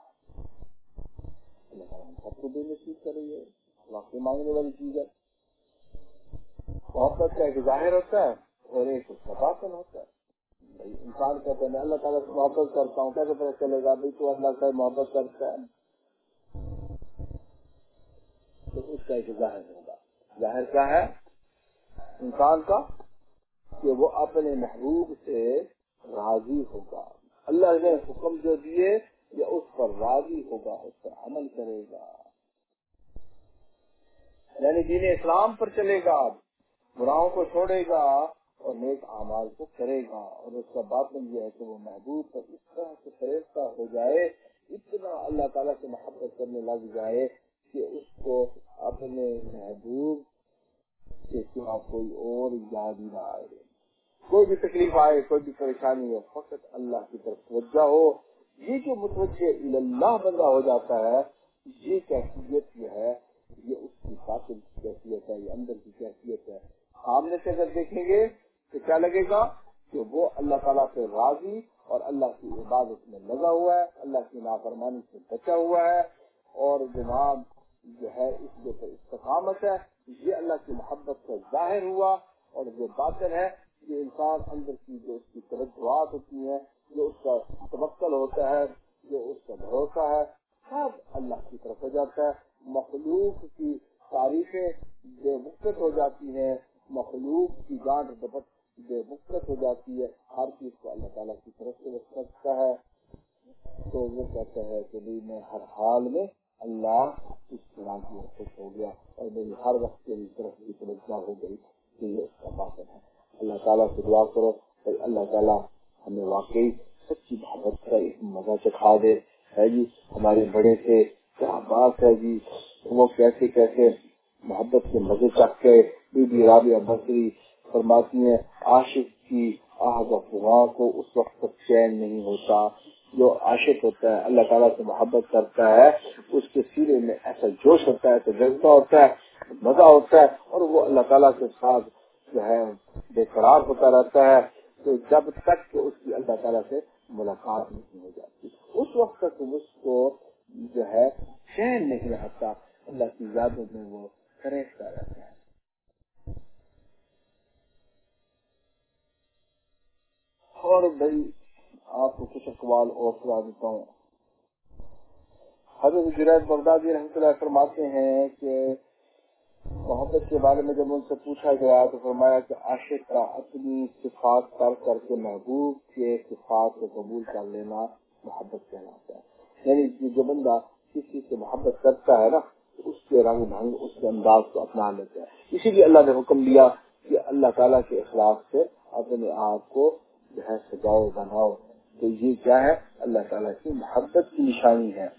اللہ تعالیٰ ہم سب کو بے نصیب کرے، یہ واقعی مانگنے والی چیز ہے۔ محبت کا ایک ظاہر ہوتا ہے اور ایک اس کا باطن ہوتا ہے۔ بھائی انسان کہتے ہیں میں اللہ تعالیٰ سے محبت کرتا ہوں، کیسے پتہ چلے گا بھائی تو اللہ سے محبت کرتا ہے؟ تو اس کا ایک ظاہر ہوگا۔ ظاہر کیا ہے انسان کا کہ وہ اپنے محبوب سے راضی ہوگا، اللہ نے حکم جو دیے یہ اس پر راضی ہوگا، اس پر عمل کرے گا، یعنی دین اسلام پر چلے گا، گناہوں کو چھوڑے گا اور نیک اعمال کو کرے گا، اور اس کا باطن یہ ہے کہ وہ محبوب پر اس طرح سے فریفتہ ہو جائے، اتنا اللہ تعالیٰ سے محبت کرنے لگ جائے کہ اس کو اپنے محبوب کے سوا کوئی اور یاد ہی نہ آئے۔ کوئی بھی تکلیف آئے، کوئی بھی پریشانی ہو، فقط اللہ کی طرف توجہ ہو۔ یہ جو متوجہ اللہ بندہ ہو جاتا ہے، یہ کیفیت جو ہے یہ اس کی باطن کی کیفیت ہے، یہ اندر کی کیفیت ہے۔ سامنے سے اگر دیکھیں گے تو کیا لگے گا کہ وہ اللہ تعالیٰ سے راضی اور اللہ کی عبادت میں لگا ہوا ہے، اللہ کی نافرمانی سے بچا ہوا ہے، اور جناب جو ہے اس کے اوپر استقامت ہے۔ یہ اللہ کی محبت کا ظاہر ہوا، اور جو باطن ہے یہ انسان اندر کی جو اس کی توجہات ہوتی ہیں، جو اس کا توکل ہوتا ہے، جو اس کا بھروسہ ہے، سب اللہ کی طرف ہو جاتا ہے۔ مخلوق کی تعریفیں بے وقت ہو جاتی ہیں، مخلوق کی ڈانٹ ڈپٹ بے وقت ہو جاتی ہے، ہر چیز کو اللہ تعالیٰ کی طرف سے رکھتا ہے۔ تو وہ کہتا ہے کہ بھی میں ہر حال میں اللہ اس طرح کی خوش ہو گیا، اور میری ہر وقت میری طرف کی توجہ ہو گئی کہ یہ اس کا باطن ہے۔ اللہ تعالیٰ سے دعا کرو کہ اللہ تعالیٰ ہمیں واقعی سچی محبت کا ایک مزہ چکھا دے ہے جی۔ ہمارے بڑے سے کیا بات ہے جی، وہ کیسے کیسے محبت کے مزے چکھ کے بی بی رابعہ بصری فرماتی ہیں، عاشق کی آہ و فغاں کو اس وقت تک چین نہیں ہوتا۔ جو عاشق ہوتا ہے، اللہ تعالیٰ سے محبت کرتا ہے، اس کے سینے میں ایسا جوش ہوتا ہے، ایسا جذبہ ہوتا ہے، مزہ ہوتا ہے، اور وہ اللہ تعالیٰ کے ساتھ جو ہے بے قرار ہوتا رہتا ہے، تو جب تک کہ اس کی اللہ تعالیٰ سے ملاقات نہیں ہو جاتی اس وقت تک اس کو جو ہے چین نہیں رہتا، اللہ کی یادوں میں وہ کریکتا رہتا ہے۔ اور بھائی آپ کو کچھ اقوال اور سنا دیتا ہوں۔ حضرت جنید بغدادی رحمۃ اللہ فرماتے ہیں کہ محبت کے بارے میں جب ان سے پوچھا گیا تو فرمایا کہ عاشق کا اپنی صفات کر کر کے محبوب کے صفات کو قبول کر لینا محبت کہلاتا ہے۔ یعنی جو بندہ کسی سے محبت کرتا ہے نا، اس کے رنگ ڈھنگ، اس کے انداز کو اپنا لیتا ہے۔ اسی لیے اللہ نے حکم دیا کہ اللہ تعالیٰ کے اخلاق سے اپنے آپ کو جو ہے سجاؤ بناؤ، تو یہ کیا ہے؟ اللہ تعالیٰ کی محبت کی نشانی ہے۔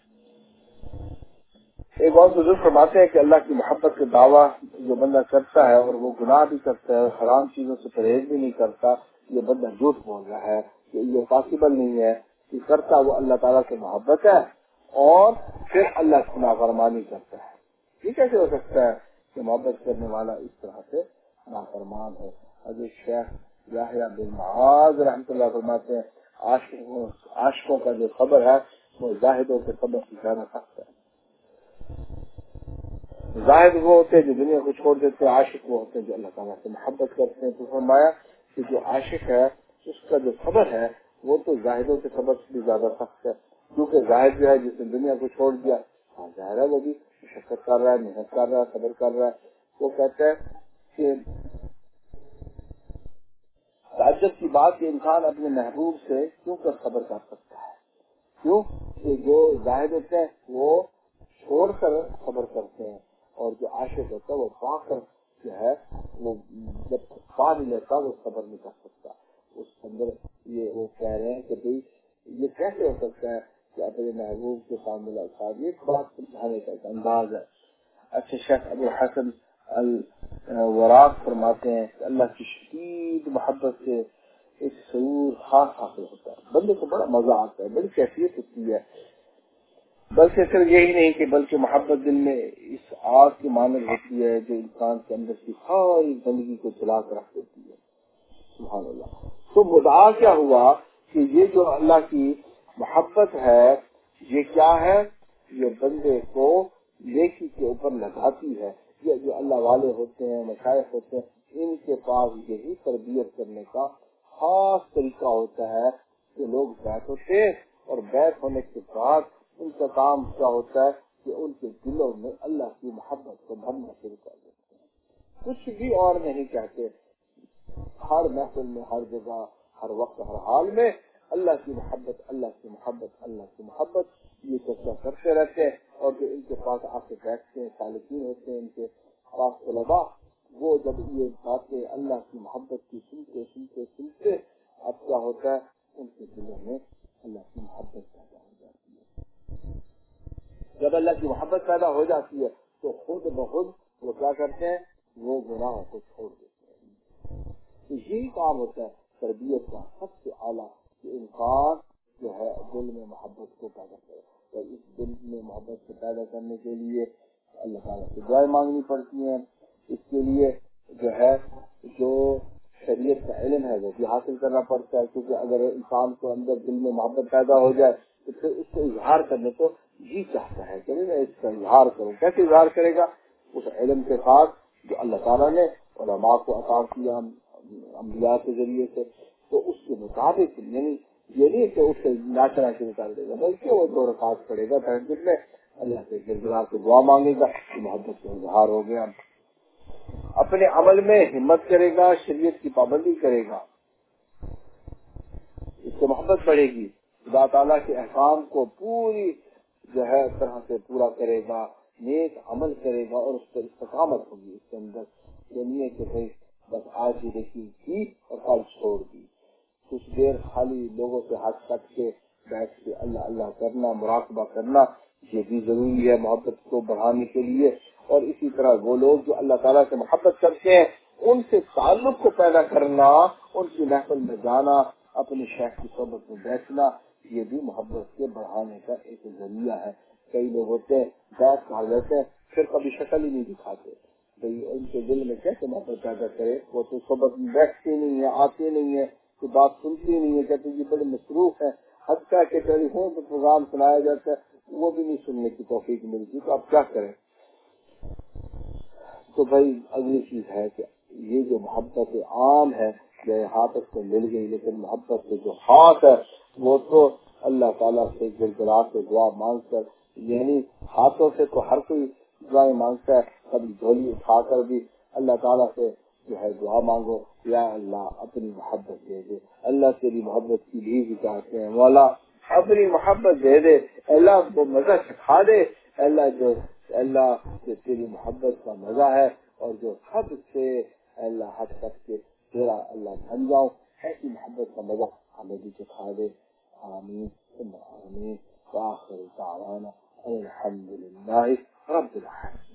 ایک اور بزرگ فرماتے ہیں کہ اللہ کی محبت کا دعویٰ جو بندہ کرتا ہے اور وہ گناہ بھی کرتا ہے، حرام چیزوں سے پرہیز بھی نہیں کرتا، یہ بندہ جھوٹ بول رہا ہے کہ یہ پاسبل نہیں ہے کہ کرتا وہ اللہ تعالیٰ سے محبت ہے اور پھر اللہ کی نافرمانی کرتا ہے۔ یہ کیسے ہو سکتا ہے کہ محبت کرنے والا اس طرح سے نافرمان ہو؟ حضرت شیخ یحییٰ بن معاذ رحمۃ اللہ فرماتے ہیں عاشقوں عاشقوں کا جو خبر ہے وہ زاہدوں کے خبر سے زیادہ سخت ہے۔ زاہد وہ ہوتے ہیں جو دنیا کو چھوڑ دیتے ہیں، عاشق وہ ہوتے ہیں جو اللہ تعالیٰ سے محبت کرتے ہیں۔ تو فرمایا کہ جو عاشق ہے اس کا جو صبر ہے وہ تو زاہدوں کے صبر سے بھی زیادہ سخت ہے، کیونکہ زاہد جو ہے جس نے دنیا کو چھوڑ دیا، ہاں ظاہر ہے وہ بھی مشقت کر رہا ہے، محنت کر رہا ہے، صبر کر رہا ہے۔ وہ کہتا ہے کہ تعجب کی بات کہ انسان اپنے محبوب سے کیوں کر صبر کر سکتا ہے، کیوں کہ جو زاہد ہوتے ہیں وہ چھوڑ کر صبر کرتے ہیں، اور جو عاشق ہوتا ہے وہ پا کر جو ہے وہ جب پا نہیں لیتا وہ صبر نہیں کر سکتا۔ اس اندر یہ وہ کہہ رہے ہیں کہ بھئی یہ کیسے ہو سکتا ہے کہ اپنے محبوب کے سامنے لگتا ہے، یہ بات سمجھانے کا ایک انداز ہے۔ اچھا شیخ ابو الحسن الوراق فرماتے ہیں کہ اللہ کی شدید محبت سے ایک سرور خاص حاصل ہوتا ہے، بندے کو بڑا مزہ آتا ہے، بڑی کیفیت ہوتی ہے۔ بلکہ صرف یہی نہیں کہ بلکہ محبت دل میں اس آگ کی مانند ہوتی ہے جو انسان کے اندر کی ساری زندگی کو جلا کر رکھ دیتی ہے۔ سبحان اللہ۔ تو مدعا کیا ہوا کہ یہ جو اللہ کی محبت ہے یہ کیا ہے؟ یہ بندے کو نیکی کے اوپر لگاتی ہے۔ یہ جو اللہ والے ہوتے ہیں، مشائخ ہوتے ہیں، ان کے پاس یہی تربیت کرنے کا خاص طریقہ ہوتا ہے کہ لوگ بیعت ہوتے ہیں، اور بیعت ہونے کے بعد ان کا کام کیا ہوتا ہے کہ ان کے دلوں میں اللہ کی محبت کو بھرنا شروع کر دیتے ہیں، کچھ بھی اور نہیں کہتے۔ ہر محفل میں، ہر جگہ، ہر وقت، ہر حال میں اللہ کی محبت، اللہ کی محبت، اللہ کی محبت یہ چرچا کرتے رہتے ہیں، اور جو ان کے پاس آ کے بیٹھتے ہیں سالکین ہوتے ہیں، ان کے پاس طلباء وہ جب یہ باتیں اللہ کی محبت کی سنتے سنتے سنتے اب کیا ہوتا ہے ان کے دلوں میں اللہ کی محبت پیدا ہو جاتی ہے. جب اللہ کی محبت پیدا ہو جاتی ہے تو خود بخود وہ کیا کرتے ہیں, وہ گناہوں کو چھوڑ دیتے ہیں. تو یہی کام ہوتا ہے تربیت کا سب سے اعلیٰ کہ انسان جو ہے دل میں محبت کو پیدا کرے. اور اس دل میں محبت کو پیدا کرنے کے لیے اللہ تعالیٰ سے دعائیں مانگنی پڑتی ہیں. اس کے لیے جو ہے جو شریعت کا علم ہے وہ بھی حاصل کرنا پڑتا ہے, کیونکہ اگر انسان کو اندر دل میں محبت پیدا ہو جائے تو پھر اس کو اظہار کرنے کو جی چاہتا ہے کہ میں اس کا اظہار کروں. کیسے اظہار کرے گا؟ اس علم کے ساتھ جو اللہ تعالیٰ نے علماء کو عطا کیا انبیاء کے ذریعے سے, تو اس کے مطابق یعنی یہ نہیں کہ اس سے ناچنا کے نکال دے گا, بلکہ وہ دو رکعت پڑے گا تہجد میں, اللہ سے گرگرا کے دعا مانگے گا, محبت کا اظہار ہو گیا. اپنے عمل میں ہمت کرے گا, شریعت کی پابندی کرے گا, اس سے محبت بڑھے گی. خدا تعالیٰ کے احکام کو پوری جو ہے طرح سے پورا کرے گا, نیک عمل کرے گا اور اس پر استقامت ہوگی اس کے اندر. یہ کہ بھائی بس آج ہی دیکھی کی اور کل چھوڑ دی. کچھ دیر خالی لوگوں سے ہاتھ کٹ کے بیٹھ کے اللہ اللہ کرنا, مراقبہ کرنا, یہ بھی ضروری ہے محبت کو بڑھانے کے لیے. اور اسی طرح وہ لوگ جو اللہ تعالیٰ سے محبت کرتے ہیں ان سے تعلق کو پیدا کرنا, ان کی محفل میں جانا, اپنی شیخ کی صحبت میں بیٹھنا, یہ بھی محبت کے بڑھانے کا ایک ذریعہ ہے. کئی لوگ ہوتے ہیں بیٹھ کر لیتے ہیں پھر کبھی شکل ہی نہیں دکھاتے. بھئی ان کے دل میں کیسے محبت پیدا کرے؟ وہ تو صحبت میں بیٹھتے نہیں ہے, آتے نہیں ہے, تو بات سنتی نہیں ہے, کہتے یہ بڑے مصروف ہیں. حتیٰ کہ ٹیلی فون پر پروگرام سنایا جاتا ہے وہ بھی نہیں سننے کی توفیق ملتی, تو آپ کیا کریں؟ تو بھائی اگلی چیز ہے کہ یہ جو محبت عام ہے جو ہاتھ کو مل گئی, لیکن محبت سے جو خاص ہے وہ تو اللہ تعالیٰ سے گرگرا کے دعا مانگ کر, یعنی ہاتھوں سے تو ہر کوئی دعائیں مانگتا ہے, کبھی جھولی اٹھا کر بھی اللہ تعالیٰ سے جو ہے دعا مانگو, یا اللہ اپنی محبت دے دے, اللہ تیری محبت کی بھی چاہتے ہیں, مولا اپنی محبت دے دے, اللہ کو مزہ سکھا دے, اللہ جو اللہ سے تیری محبت کا مزہ ہے اور جو حد سے اللہ حد تک کے تیرا اللہ بن جاؤ, ایسی محبت کا مزہ ہمیں بھی سکھا دے. آمین آمین. وآخر دعوانا الحمد للہ رب العالمین.